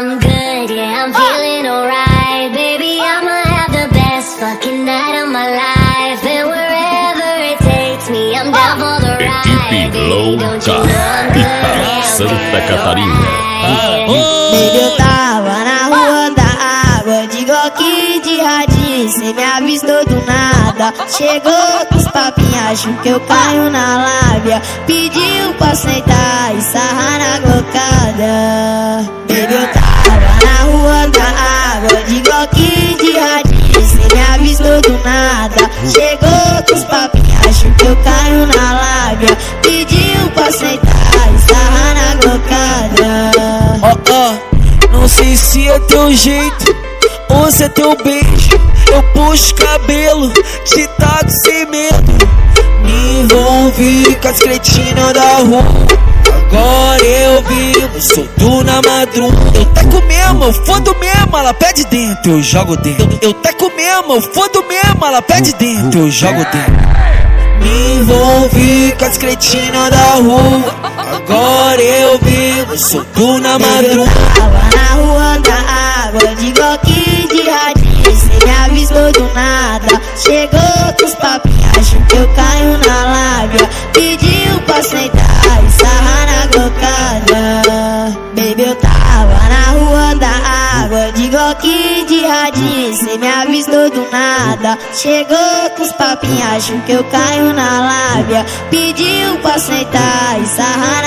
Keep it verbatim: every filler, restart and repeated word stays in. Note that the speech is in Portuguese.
I'm good, yeah, I'm feeling alright. Baby, I'ma have the best fucking night of my life. And wherever it takes me, I'm down for the ride. Equipe Louca, Ita, Santa Catarina. Baby, eu tava na rua da água, de Glock de radinho, cê me avistou do nada. Chegou com os papinhos, acho que eu caio na lábia. Pediu pra sentar e sarrar na glocada. Baby, eu tava na rua da água, de Glock de radinho, cê me avistou do nada. Chegou com os papinhos, acho que eu caio na lábia. Pediu pra sentar e sarrar na glocada. Ó, oh, oh, não sei se é teu jeito ou se é teu beijo. Eu puxo cabelo, te taco sem medo. Me envolvi com as cretinas da rua. Agora eu vivo, solto na madruga. Eu taco mesmo, eu fodo mesmo, ela pede dentro, eu jogo dentro. Eu taco mesmo, eu fodo mesmo, ela pede dentro, eu jogo dentro. Me envolvi com as cretinas da rua. Agora eu vivo, solto na madruga. Tava na rua da água, de Glock de radinho, cê me avisou do nada. Chegou com os papinhos, acho que eu caio na lábia. Pediu pra sentar e sarrar na glocada. Baby, eu tava na rua da água, de Glock de radinho, cê me avistou do nada. Chegou com os papinhos, acho que eu caio na lábia. Pediu pra sentar e sarrar